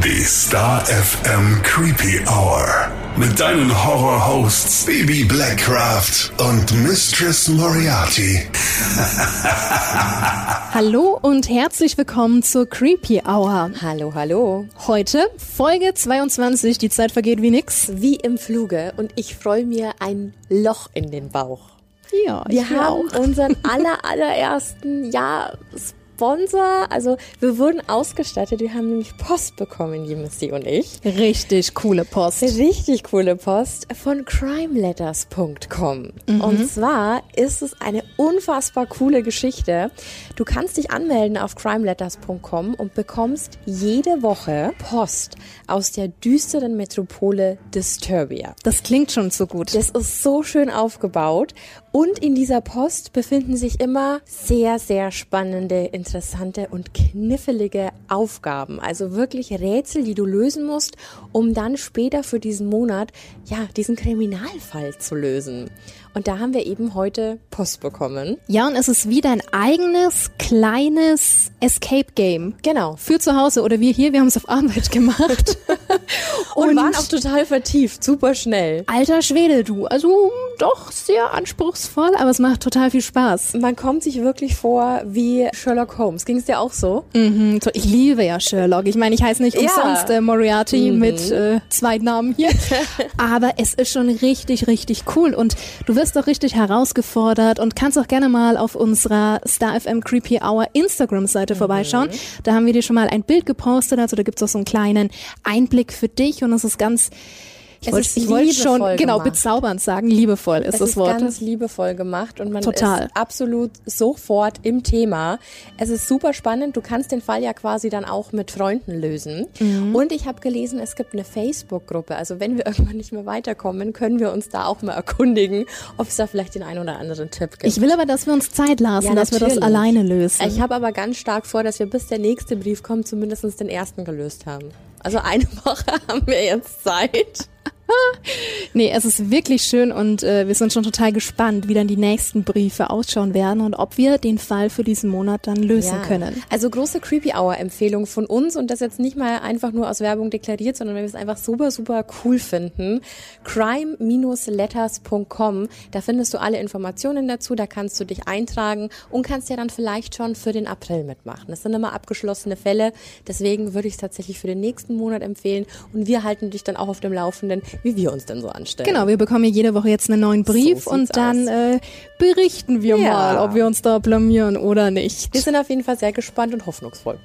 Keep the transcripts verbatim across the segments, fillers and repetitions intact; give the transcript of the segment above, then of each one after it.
Die Star F M Creepy Hour. Mit deinen Horror-Hosts Baby Blackcraft und Mistress Moriarty. Hallo und herzlich willkommen zur Creepy Hour. Hallo, hallo. Heute Folge zweiundzwanzig, die Zeit vergeht wie nix. Wie im Fluge und ich freue mir ein Loch in den Bauch. Ja, Wir ich haben auch. unseren aller, allerersten, ja, Sponsor, also wir wurden ausgestattet, wir haben nämlich Post bekommen, die Missy und ich. Richtig coole Post. Richtig coole Post von crime letters punkt com. Mhm. Und zwar ist es eine unfassbar coole Geschichte. Du kannst dich anmelden auf crime letters punkt com und bekommst jede Woche Post aus der düsteren Metropole Disturbia. Das klingt schon so gut. Das ist so schön aufgebaut. Und in dieser Post befinden sich immer sehr, sehr spannende, interessante und knifflige Aufgaben. Also wirklich Rätsel, die du lösen musst, um dann später für diesen Monat, ja, diesen Kriminalfall zu lösen. Und da haben wir eben heute Post bekommen. Ja, und es ist wie dein eigenes, kleines Escape-Game. Genau. Für zu Hause oder wir hier, wir haben es auf Arbeit gemacht. und, und waren auch total vertieft, super schnell. Alter Schwede, du. Also doch sehr anspruchsvoll, aber es macht total viel Spaß. Man kommt sich wirklich vor wie Sherlock Holmes. Ging es dir auch so? Mhm, ich liebe ja Sherlock. Ich meine, ich heiße nicht umsonst ja. äh, Moriarty mhm. mit äh, zwei Namen hier. Aber es ist schon richtig, richtig cool. Und du wirst doch richtig herausgefordert und kannst auch gerne mal auf unserer Star F M Creepy Hour Instagram-Seite mhm. vorbeischauen. Da haben wir dir schon mal ein Bild gepostet. Also da gibt es auch so einen kleinen Einblick für dich. Und es ist ganz... Ich wollte, ich wollte schon gemacht. genau bezaubernd sagen, liebevoll ist es das ist Wort. Es ist ganz liebevoll gemacht und man Total. ist absolut sofort im Thema. Es ist super spannend, du kannst den Fall ja quasi dann auch mit Freunden lösen. Mhm. Und ich habe gelesen, es gibt eine Facebook-Gruppe, also wenn wir irgendwann nicht mehr weiterkommen, können wir uns da auch mal erkundigen, ob es da vielleicht den einen oder anderen Tipp gibt. Ich will aber, dass wir uns Zeit lassen, ja, dass natürlich. wir das alleine lösen. Ich habe aber ganz stark vor, dass wir bis der nächste Brief kommt, zumindest den ersten gelöst haben. Also eine Woche haben wir jetzt Zeit. Nee, es ist wirklich schön und äh, wir sind schon total gespannt, wie dann die nächsten Briefe ausschauen werden und ob wir den Fall für diesen Monat dann lösen ja. können. Also große Creepy-Hour-Empfehlung von uns und das jetzt nicht mal einfach nur aus Werbung deklariert, sondern weil wir es einfach super, super cool finden. crime letters punkt com, da findest du alle Informationen dazu, da kannst du dich eintragen und kannst ja dann vielleicht schon für den April mitmachen. Das sind immer abgeschlossene Fälle, deswegen würde ich es tatsächlich für den nächsten Monat empfehlen und wir halten dich dann auch auf dem Laufenden, wie wir uns denn so anstellen. Genau, wir bekommen jede Woche jetzt einen neuen Brief so und dann äh, berichten wir ja. mal, ob wir uns da blamieren oder nicht. Wir sind auf jeden Fall sehr gespannt und hoffnungsvoll.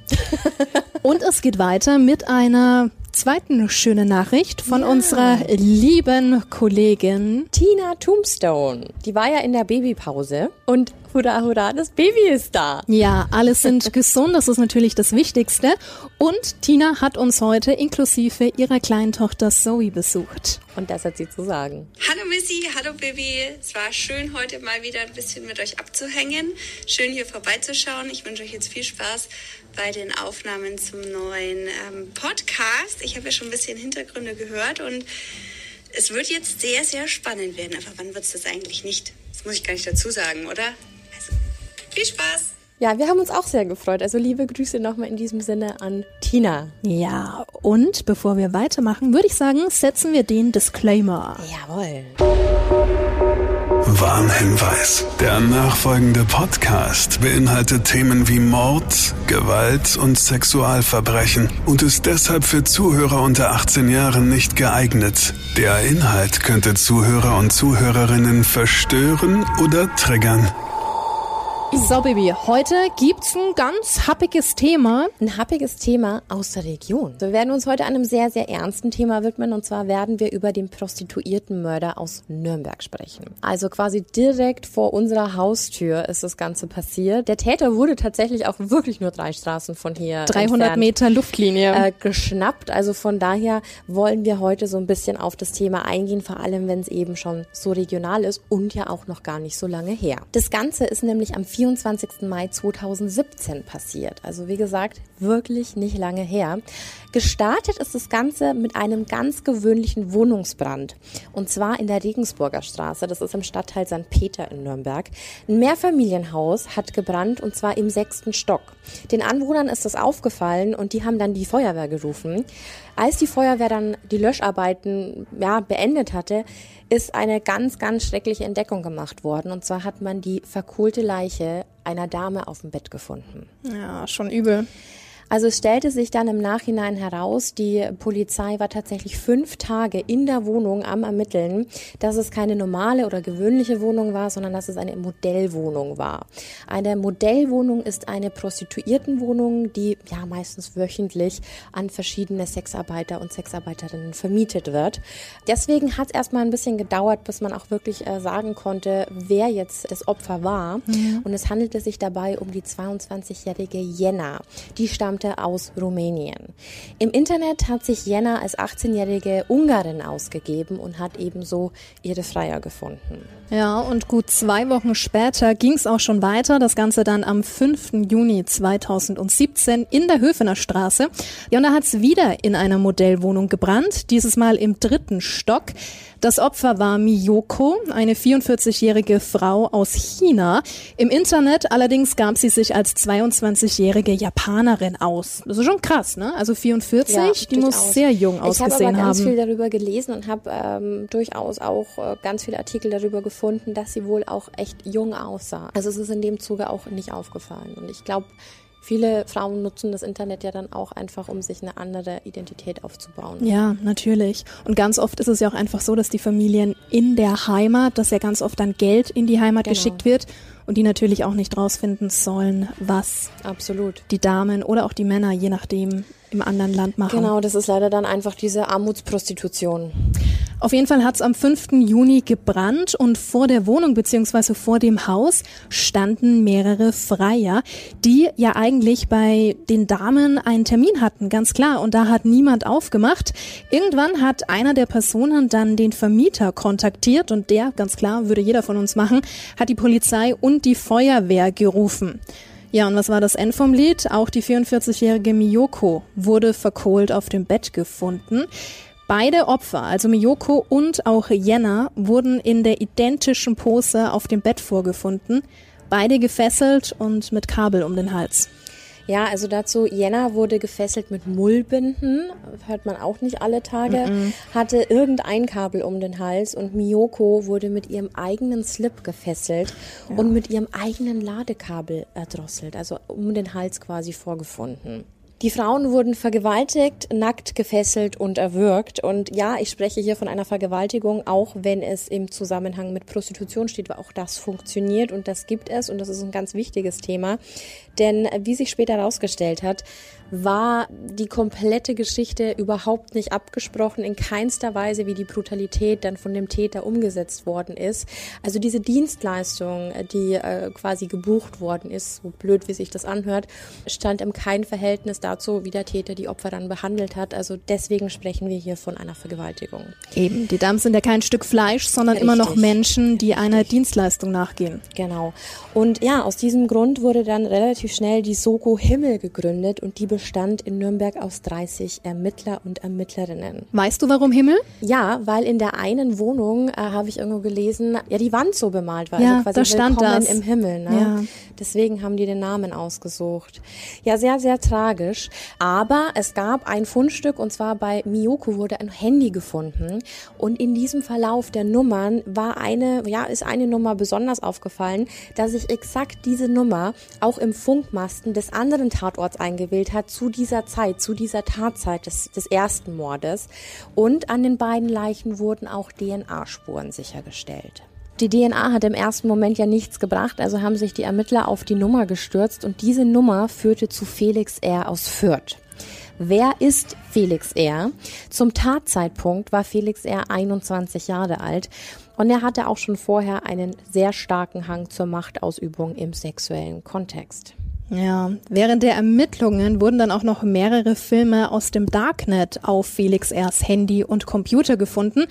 Und es geht weiter mit einer zweiten schönen Nachricht von ja. unserer lieben Kollegin Tina Tombstone. Die war ja in der Babypause und hurra, hurra, das Baby ist da. Ja, alle sind gesund, das ist natürlich das Wichtigste. Und Tina hat uns heute inklusive ihrer kleinen Tochter Zoe besucht. Und das hat sie zu sagen. Hallo Missy, hallo Baby. Es war schön, heute mal wieder ein bisschen mit euch abzuhängen. Schön hier vorbeizuschauen. Ich wünsche euch jetzt viel Spaß bei den Aufnahmen zum neuen ähm, Podcast. Ich habe ja schon ein bisschen Hintergründe gehört und es wird jetzt sehr, sehr spannend werden. Aber wann wird es das eigentlich nicht? Das muss ich gar nicht dazu sagen, oder? Also, viel Spaß! Ja, wir haben uns auch sehr gefreut. Also liebe Grüße nochmal in diesem Sinne an Tina. Ja, und bevor wir weitermachen, würde ich sagen, setzen wir den Disclaimer. Jawohl. Warnhinweis. Der nachfolgende Podcast beinhaltet Themen wie Mord, Gewalt und Sexualverbrechen und ist deshalb für Zuhörer unter achtzehn Jahren nicht geeignet. Der Inhalt könnte Zuhörer und Zuhörerinnen verstören oder triggern. So, Baby, heute gibt's ein ganz happiges Thema. Ein happiges Thema aus der Region. Wir werden uns heute einem sehr, sehr ernsten Thema widmen und zwar werden wir über den Prostituiertenmörder aus Nürnberg sprechen. Also quasi direkt vor unserer Haustür ist das Ganze passiert. Der Täter wurde tatsächlich auch wirklich nur drei Straßen von hier dreihundert Meter Luftlinie äh, geschnappt. Also von daher wollen wir heute so ein bisschen auf das Thema eingehen, vor allem wenn es eben schon so regional ist und ja auch noch gar nicht so lange her. Das Ganze ist nämlich am vierundzwanzigsten Mai zweitausendsiebzehn passiert. Also wie gesagt, wirklich nicht lange her. Gestartet ist das Ganze mit einem ganz gewöhnlichen Wohnungsbrand. Und zwar in der Regensburger Straße. Das ist im Stadtteil Sankt Peter in Nürnberg. Ein Mehrfamilienhaus hat gebrannt und zwar im sechsten Stock. Den Anwohnern ist das aufgefallen und die haben dann die Feuerwehr gerufen. Als die Feuerwehr dann die Löscharbeiten ja, beendet hatte, ist eine ganz, ganz schreckliche Entdeckung gemacht worden. Und zwar hat man die verkohlte Leiche einer Dame auf dem Bett gefunden. Ja, schon übel. Also es stellte sich dann im Nachhinein heraus, die Polizei war tatsächlich fünf Tage in der Wohnung am Ermitteln, dass es keine normale oder gewöhnliche Wohnung war, sondern dass es eine Modellwohnung war. Eine Modellwohnung ist eine Prostituiertenwohnung, die ja meistens wöchentlich an verschiedene Sexarbeiter und Sexarbeiterinnen vermietet wird. Deswegen hat es erstmal ein bisschen gedauert, bis man auch wirklich äh, sagen konnte, wer jetzt das Opfer war. Mhm. Und es handelte sich dabei um die zweiundzwanzigjährige Jenna. Die stammt aus Rumänien. Im Internet hat sich Jenna als achtzehnjährige Ungarin ausgegeben und hat ebenso ihre Freier gefunden. Ja, und gut zwei Wochen später ging es auch schon weiter. Das Ganze dann am fünften Juni zweitausendsiebzehn in der Höfener Straße. Ja, und da hat es wieder in einer Modellwohnung gebrannt, dieses Mal im dritten Stock. Das Opfer war Miyoko, eine vierundvierzigjährige Frau aus China. Im Internet allerdings gab sie sich als zweiundzwanzigjährige Japanerin aus. Das ist schon krass, ne? Also vierundvierzig, ja, die durchaus. Muss sehr jung ausgesehen haben. Ich habe aber ganz haben. viel darüber gelesen und habe ähm, durchaus auch äh, ganz viele Artikel darüber gefunden, dass sie wohl auch echt jung aussah. Also es ist in dem Zuge auch nicht aufgefallen. Und ich glaube, viele Frauen nutzen das Internet ja dann auch einfach, um sich eine andere Identität aufzubauen. Ja, natürlich. Und ganz oft ist es ja auch einfach so, dass die Familien in der Heimat, dass ja ganz oft dann Geld in die Heimat genau. geschickt wird und die natürlich auch nicht rausfinden sollen, was Absolut. Die Damen oder auch die Männer, je nachdem, im anderen Land machen. Genau, das ist leider dann einfach diese Armutsprostitution. Auf jeden Fall hat es am fünften Juni gebrannt und vor der Wohnung bzw. vor dem Haus standen mehrere Freier, die ja eigentlich bei den Damen einen Termin hatten, ganz klar. Und da hat niemand aufgemacht. Irgendwann hat einer der Personen dann den Vermieter kontaktiert und der, ganz klar, würde jeder von uns machen, hat die Polizei und die Feuerwehr gerufen. Ja, und was war das Ende vom Lied? Auch die vierundvierzigjährige Miyoko wurde verkohlt auf dem Bett gefunden. Beide Opfer, also Miyoko und auch Jenna, wurden in der identischen Pose auf dem Bett vorgefunden. Beide gefesselt und mit Kabel um den Hals. Ja, also dazu, Jenna wurde gefesselt mit Mullbinden, hört man auch nicht alle Tage, Mm-mm. hatte irgendein Kabel um den Hals und Miyoko wurde mit ihrem eigenen Slip gefesselt ja. und mit ihrem eigenen Ladekabel erdrosselt, also um den Hals quasi vorgefunden. Die Frauen wurden vergewaltigt, nackt gefesselt und erwürgt. Und ja, ich spreche hier von einer Vergewaltigung, auch wenn es im Zusammenhang mit Prostitution steht, weil auch das funktioniert und das gibt es und das ist ein ganz wichtiges Thema. Denn wie sich später herausgestellt hat, war die komplette Geschichte überhaupt nicht abgesprochen, in keinster Weise, wie die Brutalität dann von dem Täter umgesetzt worden ist. Also diese Dienstleistung, die äh, quasi gebucht worden ist, so blöd wie sich das anhört, stand im kein Verhältnis dazu, wie der Täter die Opfer dann behandelt hat. Also deswegen sprechen wir hier von einer Vergewaltigung. Eben, die Damen sind ja kein Stück Fleisch, sondern Richtig. Immer noch Menschen, die einer Richtig. Dienstleistung nachgehen. Genau. Und ja, aus diesem Grund wurde dann relativ schnell die Soko Himmel gegründet und die bestand in Nürnberg aus dreißig Ermittler und Ermittlerinnen. Weißt du, warum Himmel? Ja, weil in der einen Wohnung, äh, habe ich irgendwo gelesen, ja die Wand so bemalt war. Ja, also quasi da stand Willkommen das. im Himmel. Ne? Ja. Deswegen haben die den Namen ausgesucht. Ja, sehr, sehr tragisch. Aber es gab ein Fundstück und zwar bei Miyoko wurde ein Handy gefunden und in diesem Verlauf der Nummern war eine, ja, ist eine Nummer besonders aufgefallen, dass sich exakt diese Nummer auch im Funkmasten des anderen Tatorts eingewählt hat zu dieser Zeit, zu dieser Tatzeit des, des ersten Mordes. Und an den beiden Leichen wurden auch D N A-Spuren sichergestellt. Die D N A hat im ersten Moment ja nichts gebracht, also haben sich die Ermittler auf die Nummer gestürzt und diese Nummer führte zu Felix R. aus Fürth. Wer ist Felix R.? Zum Tatzeitpunkt war Felix R. einundzwanzig Jahre alt und er hatte auch schon vorher einen sehr starken Hang zur Machtausübung im sexuellen Kontext. Ja, während der Ermittlungen wurden dann auch noch mehrere Filme aus dem Darknet auf Felix R.'s Handy und Computer gefunden.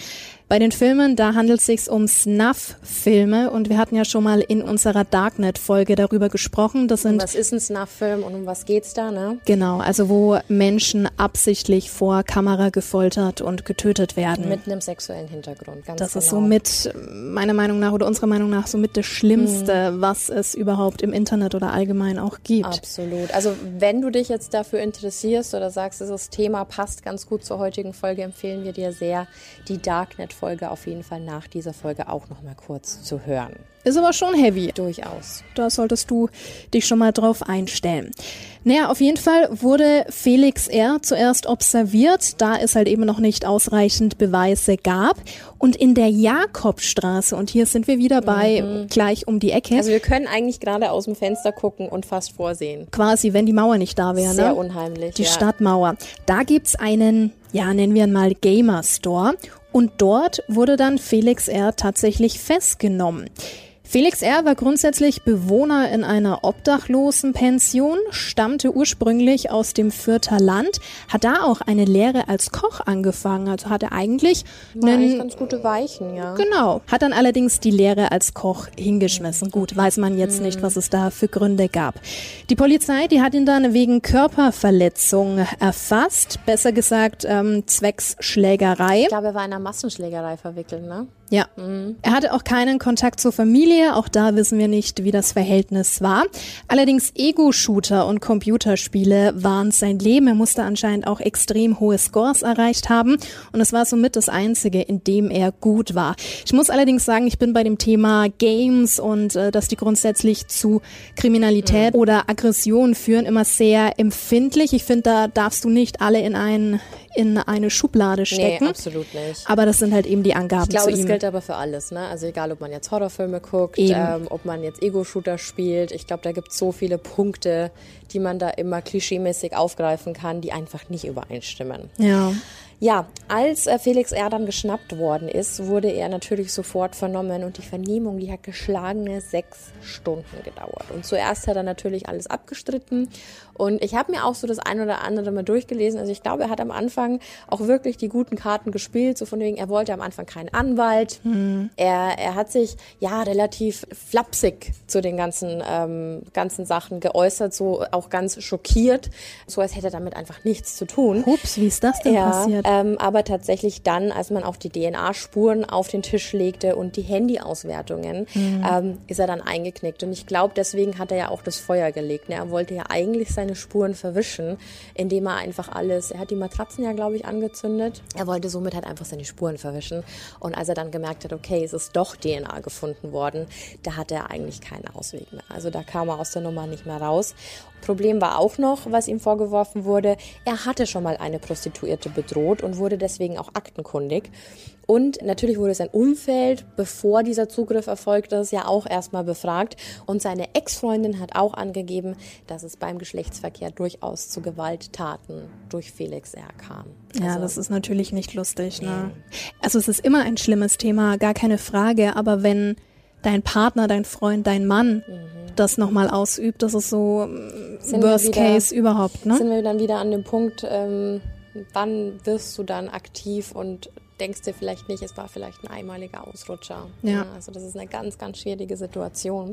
Bei den Filmen, da handelt es sich um Snuff-Filme und wir hatten ja schon mal in unserer Darknet-Folge darüber gesprochen. Das sind, und was ist ein Snuff-Film und um was geht's da, ne? Genau, also wo Menschen absichtlich vor Kamera gefoltert und getötet werden. Mit einem sexuellen Hintergrund, ganz Das genau. ist so mit, meiner Meinung nach oder unserer Meinung nach, so mit das Schlimmste, mhm. was es überhaupt im Internet oder allgemein auch gibt. Absolut. Also wenn du dich jetzt dafür interessierst oder sagst, dieses Thema passt ganz gut zur heutigen Folge, empfehlen wir dir sehr, die Darknet-Folge auf jeden Fall nach dieser Folge auch noch mal kurz zu hören. Ist aber schon heavy. Durchaus. Da solltest du dich schon mal drauf einstellen. Naja, auf jeden Fall wurde Felix R. zuerst observiert, da es halt eben noch nicht ausreichend Beweise gab. Und in der Jakobstraße, und hier sind wir wieder bei mhm. gleich um die Ecke. Also wir können eigentlich gerade aus dem Fenster gucken und fast vorsehen. Quasi, wenn die Mauer nicht da wäre. Sehr ne? unheimlich. Die ja. Stadtmauer. Da gibt's einen, ja, nennen wir ihn mal Gamer Store. Und dort wurde dann Felix R. tatsächlich festgenommen. Felix R. war grundsätzlich Bewohner in einer Obdachlosenpension, stammte ursprünglich aus dem Fürther Land, hat da auch eine Lehre als Koch angefangen, also hatte eigentlich war einen, eigentlich ganz gute Weichen, ja. Genau, hat dann allerdings die Lehre als Koch hingeschmissen. Gut, weiß man jetzt nicht, was es da für Gründe gab. Die Polizei, die hat ihn dann wegen Körperverletzung erfasst, besser gesagt ähm, zwecks Schlägerei. Ich glaube, er war in einer Massenschlägerei verwickelt, ne? Ja, mhm. Er hatte auch keinen Kontakt zur Familie, auch da wissen wir nicht, wie das Verhältnis war. Allerdings Ego-Shooter und Computerspiele waren sein Leben. Er musste anscheinend auch extrem hohe Scores erreicht haben und es war somit das Einzige, in dem er gut war. Ich muss allerdings sagen, ich bin bei dem Thema Games und äh, dass die grundsätzlich zu Kriminalität mhm. oder Aggression führen, immer sehr empfindlich. Ich finde, da darfst du nicht alle in ein in eine Schublade stecken. Nee, absolut nicht. Aber das sind halt eben die Angaben ich glaube, zu das ihm. gilt aber für alles, ne? Also egal, ob man jetzt Horrorfilme guckt, ähm, ob man jetzt Ego-Shooter spielt. Ich glaube, da gibt es so viele Punkte, die man da immer klischeemäßig aufgreifen kann, die einfach nicht übereinstimmen. Ja. Ja, als äh, Felix R. dann geschnappt worden ist, wurde er natürlich sofort vernommen und die Vernehmung, die hat geschlagene sechs Stunden gedauert. Und zuerst hat er natürlich alles abgestritten und ich habe mir auch so das ein oder andere mal durchgelesen. Also ich glaube, er hat am Anfang auch wirklich die guten Karten gespielt, so von wegen, er wollte am Anfang keinen Anwalt. Mhm. Er, er hat sich ja relativ flapsig zu den ganzen, ähm, ganzen Sachen geäußert, so auch ganz schockiert, so als hätte er damit einfach nichts zu tun. Ups, wie ist das denn ja, passiert? Ähm, aber tatsächlich dann, als man auch die D N A-Spuren auf den Tisch legte und die Handy-Auswertungen, mhm. ähm, ist er dann eingeknickt. Und ich glaube, deswegen hat er ja auch das Feuer gelegt. Ne? Er wollte ja eigentlich seine Spuren verwischen, indem er einfach alles, er hat die Matratzen ja, glaube ich, angezündet. Er wollte somit halt einfach seine Spuren verwischen. Und als er dann gemerkt hat, okay, es ist doch D N A gefunden worden, da hatte er eigentlich keinen Ausweg mehr. Also da kam er aus der Nummer nicht mehr raus. Problem war auch noch, was ihm vorgeworfen wurde, er hatte schon mal eine Prostituierte bedroht und wurde deswegen auch aktenkundig. Und natürlich wurde sein Umfeld, bevor dieser Zugriff erfolgt ist, ja auch erstmal befragt. Und seine Ex-Freundin hat auch angegeben, dass es beim Geschlechtsverkehr durchaus zu Gewalttaten durch Felix R. kam. Ja, also, das ist natürlich nicht lustig, ne? Also es ist immer ein schlimmes Thema, gar keine Frage. Aber wenn dein Partner, dein Freund, dein Mann mhm. das nochmal ausübt, das ist so sind Worst wieder, Case überhaupt, ne? Sind wir dann wieder an dem Punkt, ähm, wann wirst du dann aktiv und denkst dir vielleicht nicht, es war vielleicht ein einmaliger Ausrutscher. Ja. Ja, also das ist eine ganz, ganz schwierige Situation.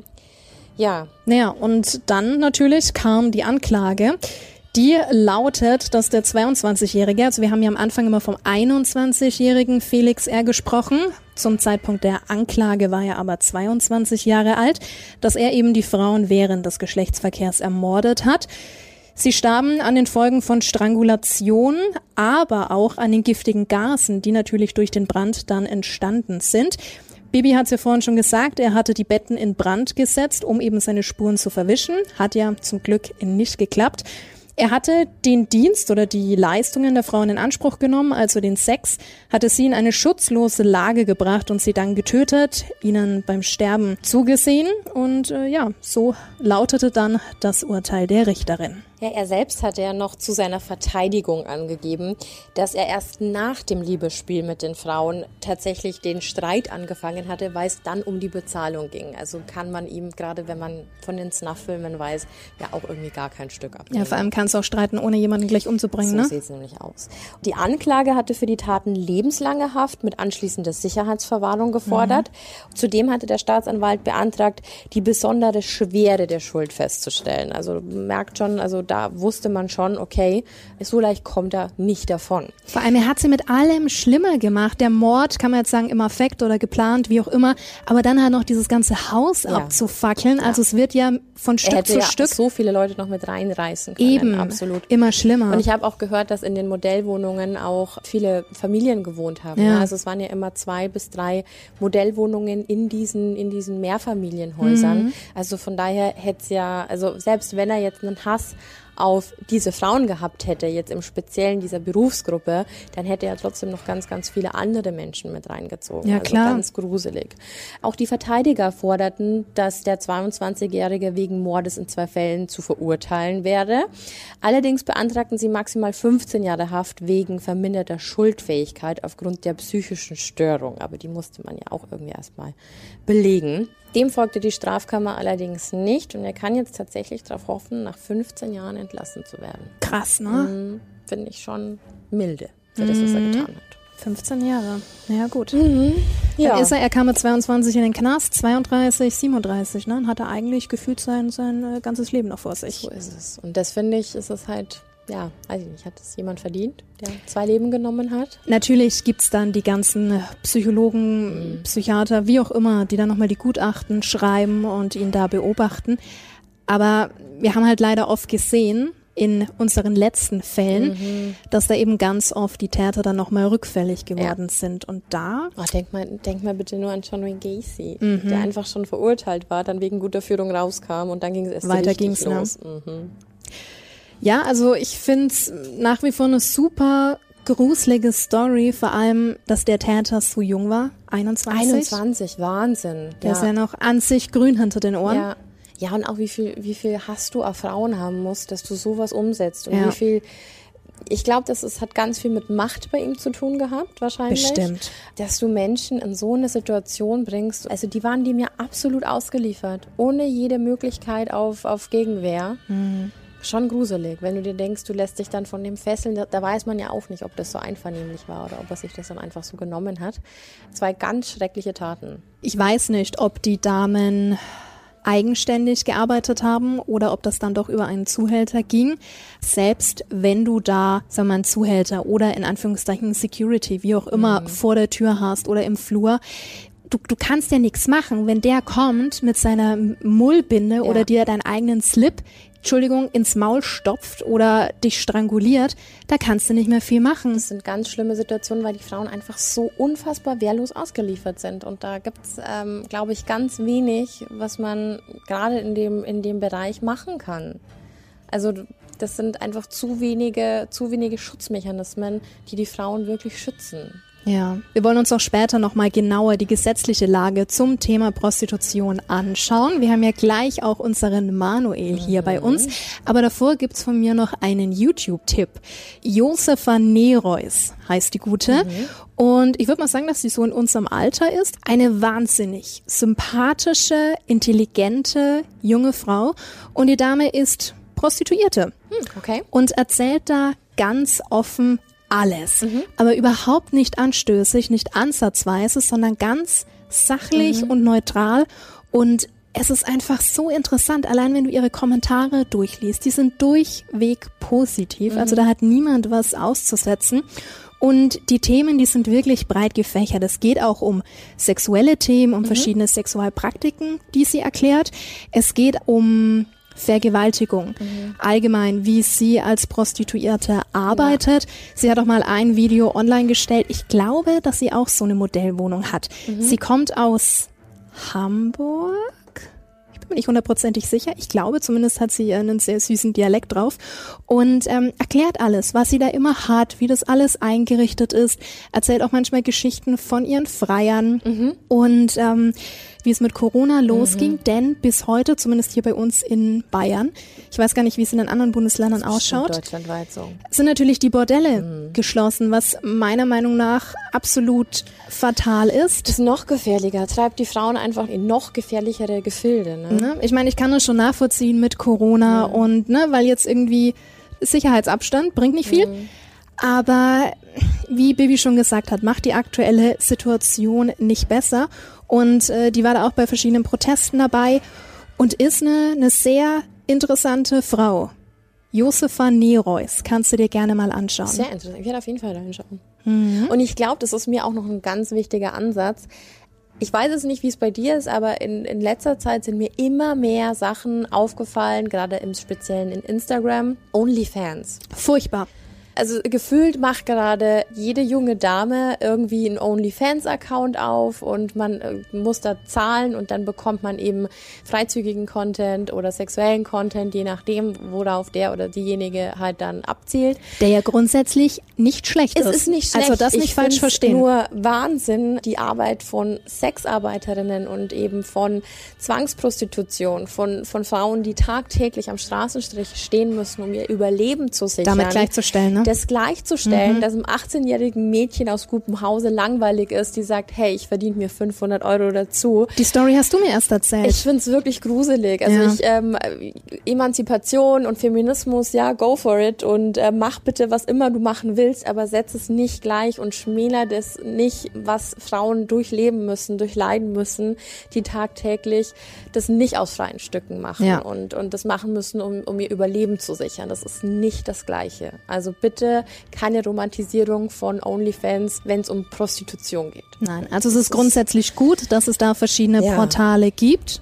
Ja. Naja, und dann natürlich kam die Anklage. Die lautet, dass der zweiundzwanzigjährige, also wir haben ja am Anfang immer vom einundzwanzigjährigen Felix R. gesprochen, zum Zeitpunkt der Anklage war er aber zweiundzwanzig Jahre alt, dass er eben die Frauen während des Geschlechtsverkehrs ermordet hat. Sie starben an den Folgen von Strangulation, aber auch an den giftigen Gasen, die natürlich durch den Brand dann entstanden sind. Bibi hat es ja vorhin schon gesagt, er hatte die Betten in Brand gesetzt, um eben seine Spuren zu verwischen. Hat ja zum Glück nicht geklappt. Er hatte den Dienst oder die Leistungen der Frauen in Anspruch genommen, also den Sex, hatte sie in eine schutzlose Lage gebracht und sie dann getötet, ihnen beim Sterben zugesehen. Und äh, ja, so lautete dann das Urteil der Richterin. Ja, er selbst hatte ja noch zu seiner Verteidigung angegeben, dass er erst nach dem Liebesspiel mit den Frauen tatsächlich den Streit angefangen hatte, weil es dann um die Bezahlung ging. Also kann man ihm, gerade wenn man von den Snuff-Filmen weiß, ja auch irgendwie gar kein Stück abnehmen. Ja, vor allem kannst du auch streiten, ohne jemanden gleich umzubringen, so ne? So sieht es nämlich aus. Die Anklage hatte für die Taten lebenslange Haft mit anschließender Sicherheitsverwahrung gefordert. Mhm. Zudem hatte der Staatsanwalt beantragt, die besondere Schwere der Schuld festzustellen. Also merkt schon, also da wusste man schon, okay, so leicht kommt er nicht davon. Vor allem, er hat sie mit allem schlimmer gemacht. Der Mord, kann man jetzt sagen, im Affekt oder geplant, wie auch immer. Aber dann halt noch dieses ganze Haus ja. abzufackeln. Also ja. es wird ja von Stück er hätte zu ja Stück so viele Leute noch mit reinreißen können. Eben, absolut. Immer schlimmer. Und ich habe auch gehört, dass in den Modellwohnungen auch viele Familien gewohnt haben. Ja. Also es waren ja immer zwei bis drei Modellwohnungen in diesen, in diesen Mehrfamilienhäusern. Mhm. Also von daher hätte es ja, also selbst wenn er jetzt einen Hass auf diese Frauen gehabt hätte, jetzt im Speziellen dieser Berufsgruppe, dann hätte er trotzdem noch ganz, ganz viele andere Menschen mit reingezogen. Ja, klar. Also ganz gruselig. Auch die Verteidiger forderten, dass der zweiundzwanzigjährige wegen Mordes in zwei Fällen zu verurteilen werde. Allerdings beantragten sie maximal fünfzehn Jahre Haft wegen verminderter Schuldfähigkeit aufgrund der psychischen Störung. Aber die musste man ja auch irgendwie erstmal belegen. Dem folgte die Strafkammer allerdings nicht und er kann jetzt tatsächlich darauf hoffen, nach fünfzehn Jahren entlassen zu werden. Krass, ne? Mhm, finde ich schon milde für das, was er getan hat. fünfzehn Jahre. Ja, gut. Mhm. Ja. Dann ist er, er kam mit zweiundzwanzig in den Knast, zweiunddreißig, siebenunddreißig, ne? Und hat er eigentlich gefühlt sein, sein äh, ganzes Leben noch vor sich. So ist es. Und das finde ich, ist es halt, ja, weiß ich nicht, hat es jemand verdient, der zwei Leben genommen hat? Natürlich gibt's dann die ganzen Psychologen, mhm. Psychiater, wie auch immer, die dann nochmal die Gutachten schreiben und ihn da beobachten. Aber wir haben halt leider oft gesehen, in unseren letzten Fällen, mhm. dass da eben ganz oft die Täter dann nochmal rückfällig geworden ja. sind. Und da... Oh, denk mal, denk mal bitte nur an John Wayne Gacy, mhm. der einfach schon verurteilt war, dann wegen guter Führung rauskam und dann ging es erst Weiter richtig ging's, los. Ne? Mhm. Ja, also ich finde es nach wie vor eine super gruselige Story, vor allem, dass der Täter so jung war, einundzwanzig. einundzwanzig, Wahnsinn. Der ja. ist ja noch an sich grün hinter den Ohren. Ja. Ja, und auch wie viel, wie viel Hass du auf Frauen haben musst, dass du sowas umsetzt. Und ja. wie viel, ich glaube, das ist, hat ganz viel mit Macht bei ihm zu tun gehabt, wahrscheinlich. Bestimmt. Dass du Menschen in so eine Situation bringst. Also die waren dem ja absolut ausgeliefert, ohne jede Möglichkeit auf, auf Gegenwehr. Mhm. Schon gruselig, wenn du dir denkst, du lässt dich dann von dem fesseln. Da, da weiß man ja auch nicht, ob das so einvernehmlich war oder ob er sich das dann einfach so genommen hat. Zwei ganz schreckliche Taten. Ich weiß nicht, ob die Damen eigenständig gearbeitet haben oder ob das dann doch über einen Zuhälter ging. Selbst wenn du da, sagen wir mal, einen Zuhälter oder in Anführungszeichen Security, wie auch immer, mhm. vor der Tür hast oder im Flur, du, du kannst ja nichts machen. Wenn der kommt mit seiner Mullbinde ja. oder dir deinen eigenen Slip, Entschuldigung, ins Maul stopft oder dich stranguliert, da kannst du nicht mehr viel machen. Das sind ganz schlimme Situationen, weil die Frauen einfach so unfassbar wehrlos ausgeliefert sind. Und da gibt's, ähm, glaube ich, ganz wenig, was man gerade in dem, in dem Bereich machen kann. Also das sind einfach zu wenige, zu wenige Schutzmechanismen, die die Frauen wirklich schützen. Ja, wir wollen uns auch später nochmal genauer die gesetzliche Lage zum Thema Prostitution anschauen. Wir haben ja gleich auch unseren Manuel hier mhm. bei uns. Aber davor gibt's von mir noch einen YouTube-Tipp. Josefa Nerois heißt die Gute. Mhm. Und ich würde mal sagen, dass sie so in unserem Alter ist. Eine wahnsinnig sympathische, intelligente, junge Frau. Und die Dame ist Prostituierte. Mhm, okay. Und erzählt da ganz offen alles, mhm. aber überhaupt nicht anstößig, nicht ansatzweise, sondern ganz sachlich mhm. und neutral. Und es ist einfach so interessant, allein wenn du ihre Kommentare durchliest, die sind durchweg positiv, mhm. also da hat niemand was auszusetzen. Und die Themen, die sind wirklich breit gefächert. Es geht auch um sexuelle Themen, um mhm. verschiedene Sexualpraktiken, die sie erklärt. Es geht um Vergewaltigung. Mhm. Allgemein, wie sie als Prostituierte arbeitet. Ja. Sie hat auch mal ein Video online gestellt. Ich glaube, dass sie auch so eine Modellwohnung hat. Mhm. Sie kommt aus Hamburg. Ich bin mir nicht hundertprozentig sicher. Ich glaube, zumindest hat sie einen sehr süßen Dialekt drauf. Und ähm, erklärt alles, was sie da immer hat, wie das alles eingerichtet ist. Erzählt auch manchmal Geschichten von ihren Freiern. Mhm. Und ähm, wie es mit Corona losging, mhm. denn bis heute, zumindest hier bei uns in Bayern, ich weiß gar nicht, wie es in den anderen Bundesländern das ausschaut, deutschlandweit so. sind natürlich die Bordelle mhm. geschlossen, was meiner Meinung nach absolut fatal ist. Das ist noch gefährlicher, treibt die Frauen einfach in noch gefährlichere Gefilde. Ne? Ne? Ich meine, ich kann das schon nachvollziehen mit Corona mhm. und ne, weil jetzt irgendwie Sicherheitsabstand bringt nicht viel. Mhm. Aber wie Bibi schon gesagt hat, macht die aktuelle Situation nicht besser. Und äh, die war da auch bei verschiedenen Protesten dabei und ist eine, eine sehr interessante Frau. Josefa Nerois, kannst du dir gerne mal anschauen. Sehr interessant, ich werde auf jeden Fall da hinschauen. Mhm. Und ich glaube, das ist mir auch noch ein ganz wichtiger Ansatz. Ich weiß es nicht, wie es bei dir ist, aber in, in letzter Zeit sind mir immer mehr Sachen aufgefallen, gerade im Speziellen in Instagram. OnlyFans. Furchtbar. Also gefühlt macht gerade jede junge Dame irgendwie einen OnlyFans-Account auf und man äh, muss da zahlen und dann bekommt man eben freizügigen Content oder sexuellen Content, je nachdem, worauf der oder diejenige halt dann abzielt. Der ja grundsätzlich nicht schlecht ist. Es ist nicht schlecht. Also das nicht ich falsch verstehen. Nur Wahnsinn, die Arbeit von Sexarbeiterinnen und eben von Zwangsprostitution, von, von Frauen, die tagtäglich am Straßenstrich stehen müssen, um ihr Überleben zu sichern. Damit gleichzustellen, ne? Das gleichzustellen, Mhm. dass einem achtzehnjährigen Mädchen aus gutem Hause langweilig ist, die sagt, hey, ich verdiene mir fünfhundert Euro dazu. Die Story hast du mir erst erzählt. Ich find's wirklich gruselig. Also Ja. ich, ähm, Emanzipation und Feminismus, ja, go for it und äh, mach bitte, was immer du machen willst, aber setz es nicht gleich und schmäler das nicht, was Frauen durchleben müssen, durchleiden müssen, die tagtäglich das nicht aus freien Stücken machen Ja. und, und das machen müssen, um, um ihr Überleben zu sichern. Das ist nicht das Gleiche. Also bitte keine Romantisierung von OnlyFans, wenn es um Prostitution geht. Nein, also es ist grundsätzlich gut, dass es da verschiedene Ja. Portale gibt,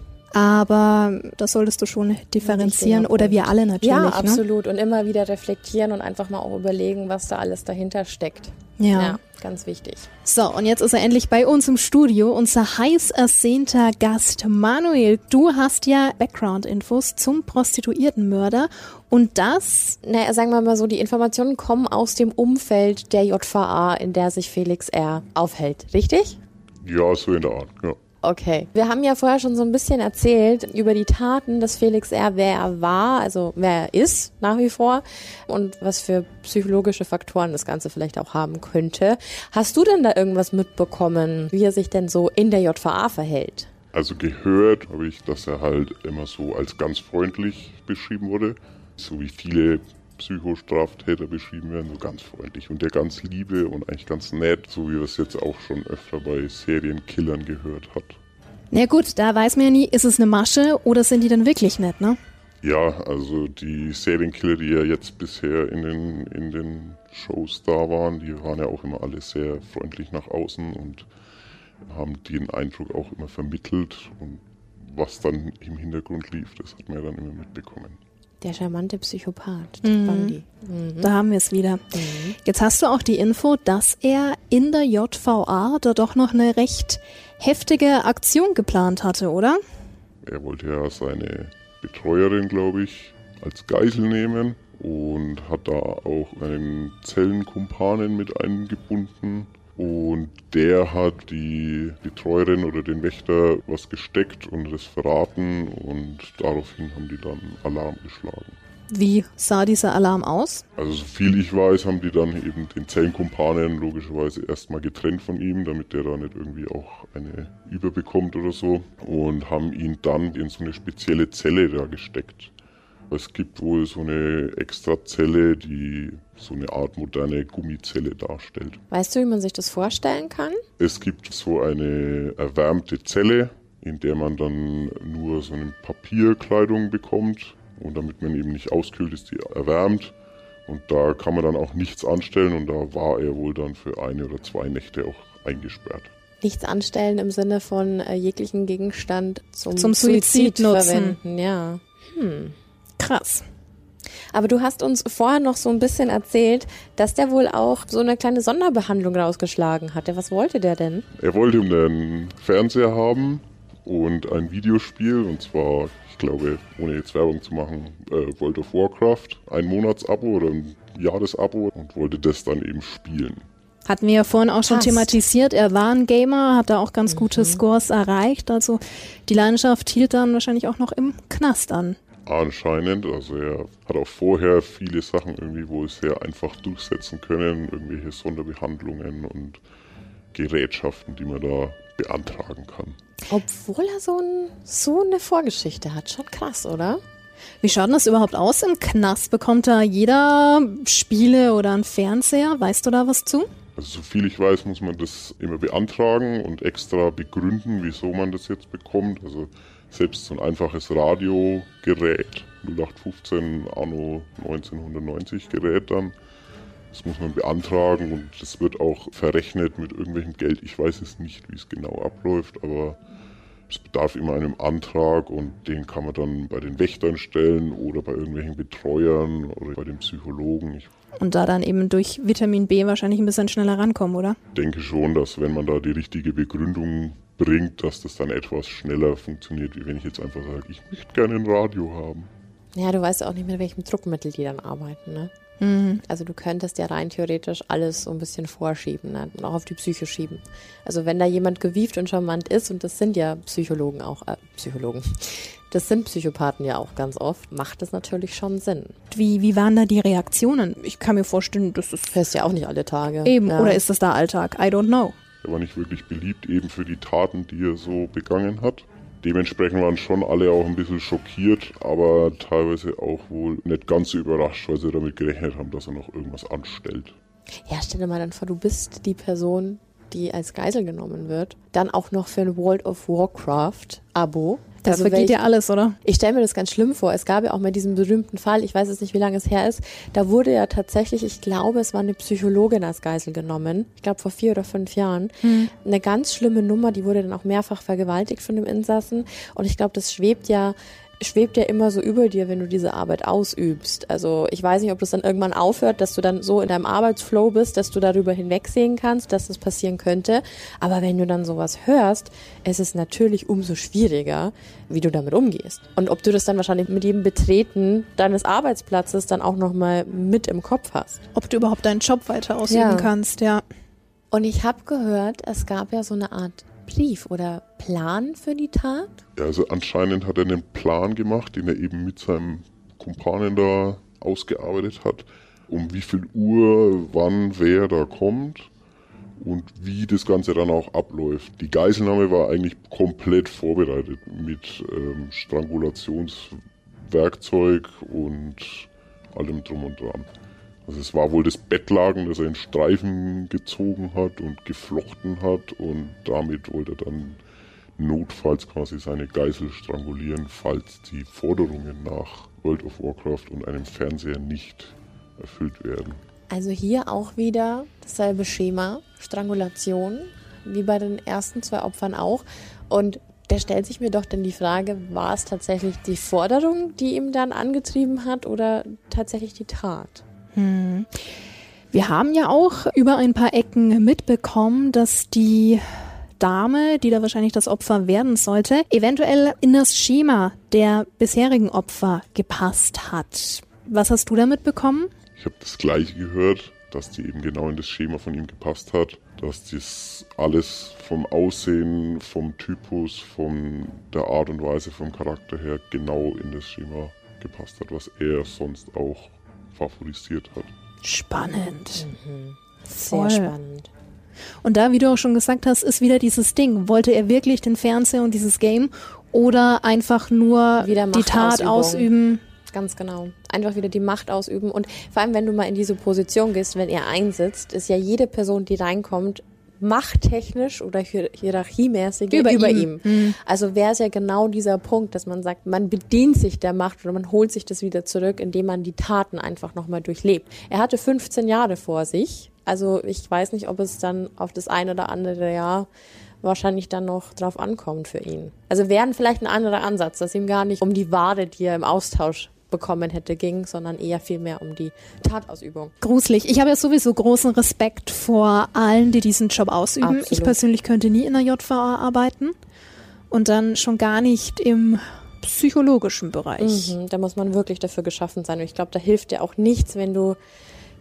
aber das solltest du schon differenzieren oder wir alle natürlich. Ja, ne? absolut. Und immer wieder reflektieren und einfach mal auch überlegen, was da alles dahinter steckt. Ja. Ja, ganz wichtig. So, und jetzt ist er endlich bei uns im Studio, unser heiß ersehnter Gast Manuel. Du hast ja Background-Infos zum Prostituiertenmörder und das... Naja, sagen wir mal so, die Informationen kommen aus dem Umfeld der J V A, in der sich Felix R. aufhält. Richtig? Ja, so in der Art, ja. Okay. Wir haben ja vorher schon so ein bisschen erzählt über die Taten des Felix R., wer er war, also wer er ist nach wie vor und was für psychologische Faktoren das Ganze vielleicht auch haben könnte. Hast du denn da irgendwas mitbekommen, wie er sich denn so in der J V A verhält? Also gehört habe ich, dass er halt immer so als ganz freundlich beschrieben wurde, so wie viele Psychostraftäter beschrieben werden, so ganz freundlich und der ganz liebe und eigentlich ganz nett, so wie wir es jetzt auch schon öfter bei Serienkillern gehört hat. Na gut, da weiß man ja nie, ist es eine Masche oder sind die denn wirklich nett, ne? Ja, also die Serienkiller, die ja jetzt bisher in den, in den Shows da waren, die waren ja auch immer alle sehr freundlich nach außen und haben den Eindruck auch immer vermittelt und was dann im Hintergrund lief, das hat man ja dann immer mitbekommen. Der charmante Psychopath, Mhm. Bundy. Mhm. Da haben wir es wieder. Mhm. Jetzt hast du auch die Info, dass er in der J V A da doch noch eine recht heftige Aktion geplant hatte, oder? Er wollte ja seine Betreuerin, glaube ich, als Geisel nehmen und hat da auch einen Zellenkumpanen mit eingebunden. Und der hat die Betreuerin oder den Wächter was gesteckt und das verraten und daraufhin haben die dann Alarm geschlagen. Wie sah dieser Alarm aus? Also so viel ich weiß, haben die dann eben den Zellenkumpanen logischerweise erstmal getrennt von ihm, damit der da nicht irgendwie auch eine überbekommt oder so und haben ihn dann in so eine spezielle Zelle da gesteckt. Es gibt wohl so eine Extrazelle, die so eine Art moderne Gummizelle darstellt. Weißt du, wie man sich das vorstellen kann? Es gibt so eine erwärmte Zelle, in der man dann nur so eine Papierkleidung bekommt. Und damit man eben nicht auskühlt, ist die erwärmt. Und da kann man dann auch nichts anstellen. Und da war er wohl dann für eine oder zwei Nächte auch eingesperrt. Nichts anstellen im Sinne von äh, jeglichen Gegenstand zum, Zum Suizid nutzen. verwenden. Ja. Hm. Krass. Aber du hast uns vorher noch so ein bisschen erzählt, dass der wohl auch so eine kleine Sonderbehandlung rausgeschlagen hatte. Was wollte der denn? Er wollte einen Fernseher haben und ein Videospiel. Und zwar, ich glaube, ohne jetzt Werbung zu machen, äh, World of Warcraft. Ein Monatsabo oder ein Jahresabo und wollte das dann eben spielen. Hatten wir ja vorhin auch schon Passt. thematisiert. Er war ein Gamer, hat da auch ganz mhm. gute Scores erreicht. Also die Leidenschaft hielt dann wahrscheinlich auch noch im Knast an. Anscheinend. Also er hat auch vorher viele Sachen irgendwie, wo es sehr einfach durchsetzen können. Irgendwelche Sonderbehandlungen und Gerätschaften, die man da beantragen kann. Obwohl er so, ein, so eine Vorgeschichte hat. Schon krass, oder? Wie schaut denn das überhaupt aus im Knast? Bekommt da jeder Spiele oder einen Fernseher? Weißt du da was zu? Also soviel ich weiß, muss man das immer beantragen und extra begründen, wieso man das jetzt bekommt. Also selbst so ein einfaches Radiogerät, null acht fünfzehn Anno neunzehnhundertneunzig Gerät dann, das muss man beantragen und das wird auch verrechnet mit irgendwelchem Geld. Ich weiß es nicht, wie es genau abläuft, aber es bedarf immer einem Antrag und den kann man dann bei den Wächtern stellen oder bei irgendwelchen Betreuern oder bei den Psychologen. Ich Und da dann eben durch Vitamin B wahrscheinlich ein bisschen schneller rankommen, oder? denke schon, dass wenn man da die richtige Begründung bringt, dass das dann etwas schneller funktioniert, wie wenn ich jetzt einfach sage, ich möchte gerne ein Radio haben. Ja, du weißt ja auch nicht, mit welchem Druckmittel die dann arbeiten, ne? Mhm. Also du könntest ja rein theoretisch alles so ein bisschen vorschieben, ne? Und auch auf die Psyche schieben. Also wenn da jemand gewieft und charmant ist, und das sind ja Psychologen auch, äh, Psychologen, das sind Psychopathen ja auch ganz oft, macht das natürlich schon Sinn. Wie, wie waren da die Reaktionen? Ich kann mir vorstellen, das ist... Hörst ja auch nicht alle Tage. Eben, ja. Oder ist das da Alltag? I don't know. Er war nicht wirklich beliebt eben für die Taten, die er so begangen hat. Dementsprechend waren schon alle auch ein bisschen schockiert, aber teilweise auch wohl nicht ganz so überrascht, weil sie damit gerechnet haben, dass er noch irgendwas anstellt. Ja, stell dir mal dann vor, du bist die Person, die als Geisel genommen wird, dann auch noch für ein World of Warcraft Abo. Dafür Also geht ja alles, oder? Ich stelle mir das ganz schlimm vor. Es gab ja auch mal diesen berühmten Fall, ich weiß jetzt nicht, wie lange es her ist, da wurde ja tatsächlich, ich glaube, es war eine Psychologin als Geisel genommen, ich glaube vor vier oder fünf Jahren. Hm. Eine ganz schlimme Nummer, die wurde dann auch mehrfach vergewaltigt von dem Insassen und ich glaube, das schwebt ja schwebt ja immer so über dir, wenn du diese Arbeit ausübst. Also ich weiß nicht, ob das dann irgendwann aufhört, dass du dann so in deinem Arbeitsflow bist, dass du darüber hinwegsehen kannst, dass das passieren könnte. Aber wenn du dann sowas hörst, ist es natürlich umso schwieriger, wie du damit umgehst. Und ob du das dann wahrscheinlich mit jedem Betreten deines Arbeitsplatzes dann auch nochmal mit im Kopf hast. Ob du überhaupt deinen Job weiter ausüben Ja. kannst, ja. Und ich habe gehört, es gab ja so eine Art Brief oder Plan für die Tat. Ja, also anscheinend hat er einen Plan gemacht, den er eben mit seinem Kumpanen da ausgearbeitet hat, um wie viel Uhr, wann, wer da kommt und wie das Ganze dann auch abläuft. Die Geiselnahme war eigentlich komplett vorbereitet mit ähm, Strangulationswerkzeug und allem drum und dran. Also es war wohl das Bettlaken, das er in Streifen gezogen hat und geflochten hat und damit wollte er dann notfalls quasi seine Geisel strangulieren, falls die Forderungen nach World of Warcraft und einem Fernseher nicht erfüllt werden. Also hier auch wieder dasselbe Schema, Strangulation, wie bei den ersten zwei Opfern auch. Und da stellt sich mir doch dann die Frage, war es tatsächlich die Forderung, die ihm dann angetrieben hat oder tatsächlich die Tat? Hm. Wir haben ja auch über ein paar Ecken mitbekommen, dass die Dame, die da wahrscheinlich das Opfer werden sollte, eventuell in das Schema der bisherigen Opfer gepasst hat. Was hast du da mitbekommen? Ich habe das Gleiche gehört, dass die eben genau in das Schema von ihm gepasst hat, dass das alles vom Aussehen, vom Typus, von der Art und Weise, vom Charakter her genau in das Schema gepasst hat, was er sonst auch favorisiert hat. Spannend. Mhm. Sehr Voll. spannend. Und da, wie du auch schon gesagt hast, ist wieder dieses Ding. Wollte er wirklich den Fernseher und dieses Game oder einfach nur Wieder die Tat Machtausübung. ausüben? Ganz genau. Einfach wieder die Macht ausüben. Und vor allem, wenn du mal in diese Position gehst, wenn er einsitzt, ist ja jede Person, die reinkommt, machttechnisch oder hier- hierarchiemäßig Über über, ihm. ihm. Mhm. Also wäre es ja genau dieser Punkt, dass man sagt, man bedient sich der Macht oder man holt sich das wieder zurück, indem man die Taten einfach nochmal durchlebt. Er hatte fünfzehn Jahre vor sich. Also ich weiß nicht, ob es dann auf das ein oder andere Jahr wahrscheinlich dann noch drauf ankommt für ihn. Also wäre vielleicht ein anderer Ansatz, dass ihm gar nicht um die Ware, die er im Austausch bekommen hätte, ging, sondern eher viel mehr um die Tatausübung. Gruselig. Ich habe ja sowieso großen Respekt vor allen, die diesen Job ausüben. Absolut. Ich persönlich könnte nie in der J V A arbeiten und dann schon gar nicht im psychologischen Bereich. Mhm, da muss man wirklich dafür geschaffen sein. Und ich glaube, da hilft dir auch nichts, wenn du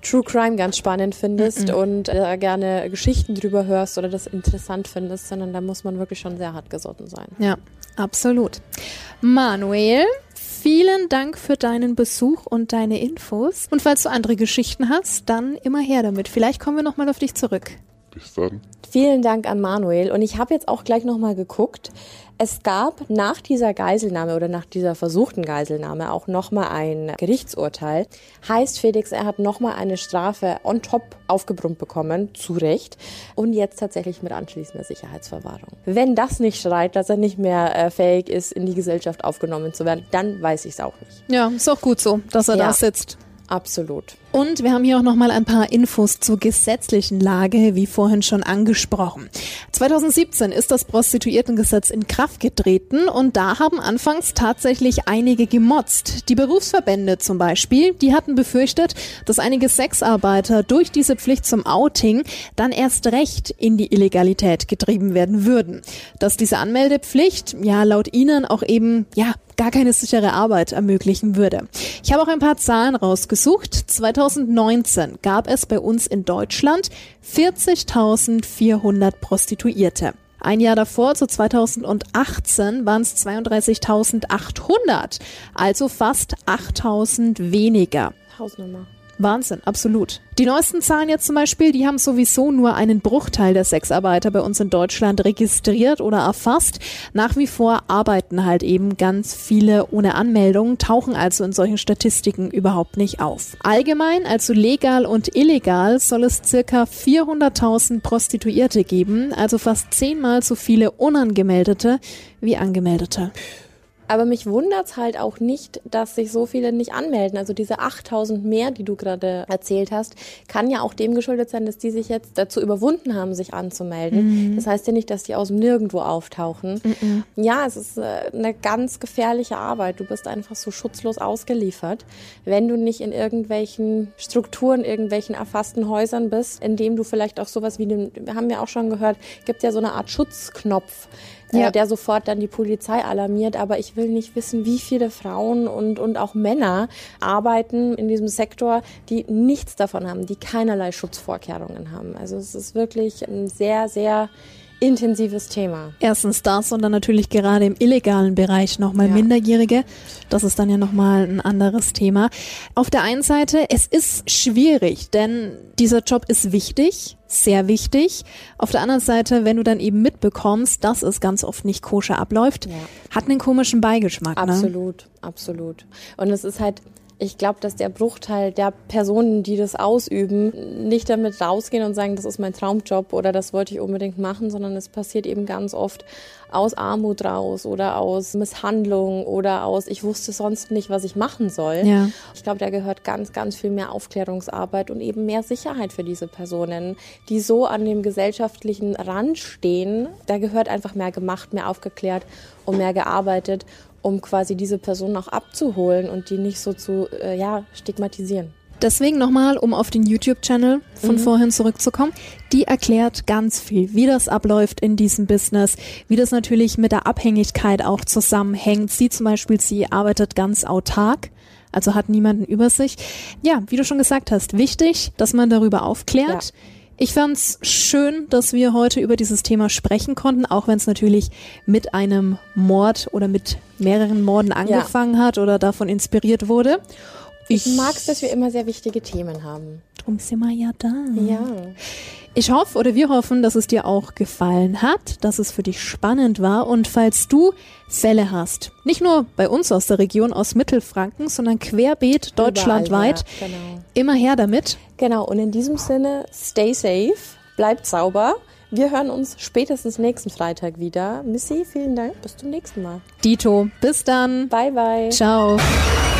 True Crime ganz spannend findest Mm-mm. und äh, gerne Geschichten drüber hörst oder das interessant findest, sondern da muss man wirklich schon sehr hartgesotten sein. Ja, absolut. Manuel, vielen Dank für deinen Besuch und deine Infos. Und falls du andere Geschichten hast, dann immer her damit. Vielleicht kommen wir nochmal auf dich zurück. Bis dann. Vielen Dank an Manuel. Und ich habe jetzt auch gleich nochmal geguckt. Es gab nach dieser Geiselnahme oder nach dieser versuchten Geiselnahme auch nochmal ein Gerichtsurteil. Heißt, Felix, er hat nochmal eine Strafe on top aufgebrummt bekommen, zu Recht. Und jetzt tatsächlich mit anschließender Sicherheitsverwahrung. Wenn das nicht schreit, dass er nicht mehr äh, fähig ist, in die Gesellschaft aufgenommen zu werden, dann weiß ich es auch nicht. Ja, ist auch gut so, dass er Ja. da sitzt. Absolut. Und wir haben hier auch nochmal ein paar Infos zur gesetzlichen Lage, wie vorhin schon angesprochen. zweitausendsiebzehn ist das Prostituiertengesetz in Kraft getreten und da haben anfangs tatsächlich einige gemotzt. Die Berufsverbände zum Beispiel, die hatten befürchtet, dass einige Sexarbeiter durch diese Pflicht zum Outing dann erst recht in die Illegalität getrieben werden würden. Dass diese Anmeldepflicht, ja laut ihnen auch eben, ja, gar keine sichere Arbeit ermöglichen würde. Ich habe auch ein paar Zahlen rausgesucht. zweitausendneunzehn gab es bei uns in Deutschland vierzigtausendvierhundert Prostituierte. Ein Jahr davor, zu zweitausendachtzehn, waren es zweiunddreißigtausendachthundert, also fast achttausend weniger. Hausnummer. Wahnsinn, absolut. Die neuesten Zahlen jetzt zum Beispiel, die haben sowieso nur einen Bruchteil der Sexarbeiter bei uns in Deutschland registriert oder erfasst. Nach wie vor arbeiten halt eben ganz viele ohne Anmeldung, tauchen also in solchen Statistiken überhaupt nicht auf. Allgemein, also legal und illegal, soll es circa vierhunderttausend Prostituierte geben, also fast zehnmal so viele Unangemeldete wie Angemeldete. Aber mich wundert's halt auch nicht, dass sich so viele nicht anmelden. Also diese achttausend mehr, die du gerade erzählt hast, kann ja auch dem geschuldet sein, dass die sich jetzt dazu überwunden haben, sich anzumelden. Mhm. Das heißt ja nicht, dass die aus dem Nirgendwo auftauchen. Mhm. Ja, es ist eine ganz gefährliche Arbeit. Du bist einfach so schutzlos ausgeliefert, wenn du nicht in irgendwelchen Strukturen, irgendwelchen erfassten Häusern bist, in dem du vielleicht auch sowas wie, den, wir haben ja auch schon gehört, gibt ja so eine Art Schutzknopf, ja. der sofort dann die Polizei alarmiert. Aber ich will nicht wissen, wie viele Frauen und, und auch Männer arbeiten in diesem Sektor, die nichts davon haben, die keinerlei Schutzvorkehrungen haben. Also es ist wirklich ein sehr, sehr intensives Thema. Erstens das und dann natürlich gerade im illegalen Bereich nochmal ja. Minderjährige. Das ist dann ja nochmal ein anderes Thema. Auf der einen Seite, es ist schwierig, denn dieser Job ist wichtig, sehr wichtig. Auf der anderen Seite, wenn du dann eben mitbekommst, dass es ganz oft nicht koscher abläuft, ja. hat einen komischen Beigeschmack. Absolut, ne? absolut. Und es ist halt, ich glaube, dass der Bruchteil der Personen, die das ausüben, nicht damit rausgehen und sagen, das ist mein Traumjob oder das wollte ich unbedingt machen, sondern es passiert eben ganz oft aus Armut raus oder aus Misshandlung oder aus, ich wusste sonst nicht, was ich machen soll. Ja. Ich glaube, da gehört ganz, ganz viel mehr Aufklärungsarbeit und eben mehr Sicherheit für diese Personen, die so an dem gesellschaftlichen Rand stehen. Da gehört einfach mehr gemacht, mehr aufgeklärt und mehr gearbeitet, um quasi diese Personen auch abzuholen und die nicht so zu äh, ja, stigmatisieren. Deswegen nochmal, um auf den YouTube-Channel von mhm. vorhin zurückzukommen, die erklärt ganz viel, wie das abläuft in diesem Business, wie das natürlich mit der Abhängigkeit auch zusammenhängt. Sie zum Beispiel, sie arbeitet ganz autark, also hat niemanden über sich. Ja, wie du schon gesagt hast, wichtig, dass man darüber aufklärt. Ja. Ich fand's schön, dass wir heute über dieses Thema sprechen konnten, auch wenn es natürlich mit einem Mord oder mit mehreren Morden angefangen ja. hat oder davon inspiriert wurde. Ich, ich mag's, dass wir immer sehr wichtige Themen haben. Drum sind wir ja da. Ja. Ich hoffe oder wir hoffen, dass es dir auch gefallen hat, dass es für dich spannend war und falls du Fälle hast, nicht nur bei uns aus der Region, aus Mittelfranken, sondern querbeet deutschlandweit, ja, genau. immer her damit. Genau, und in diesem Sinne, stay safe, bleibt sauber. Wir hören uns spätestens nächsten Freitag wieder. Missy, vielen Dank, bis zum nächsten Mal. Dito, bis dann. Bye, bye. Ciao.